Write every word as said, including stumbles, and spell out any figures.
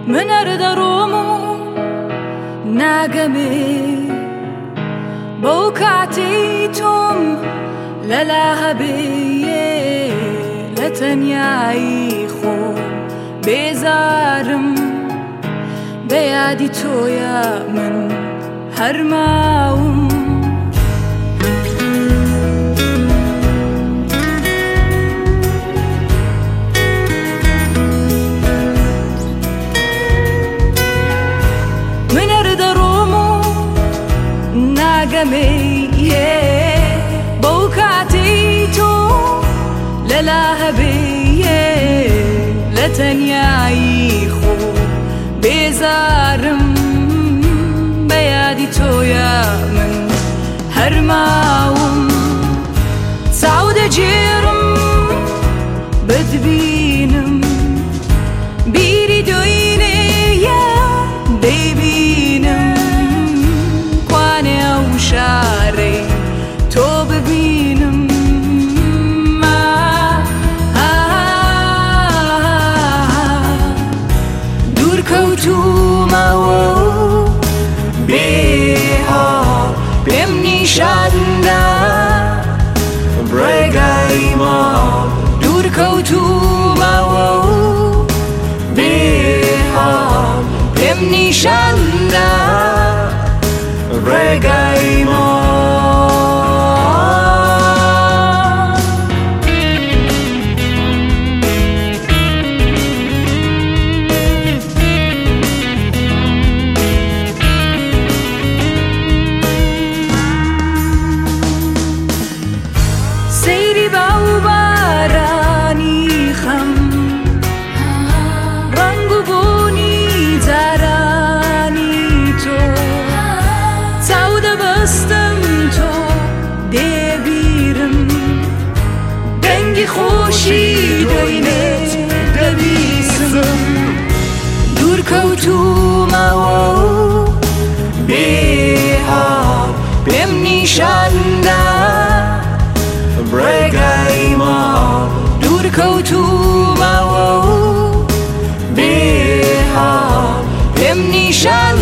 من اردرومو ناقمي بوكعتي توم للاهبي لتنياي خو بيزارم بيادي تويا من هرماوم من اردرومو ناقمي بوكعتي توم للاهبي لتنياي خو بيزارم بيادي تويا من هرماوم تعود جيرم بدبينم بيري دويني يا بيبينم قواني او شاري تو ببينم كوتو ماو بيها بيمني شادنا بريغاي ما دور كوتو ماو بيها بيمني شادنا بريغاي ما خوشی دوینه دبیسم دور کوتو ماو بیها بیم نیشانده برگای ما دور کوتو ماو بیها بیم نیشانده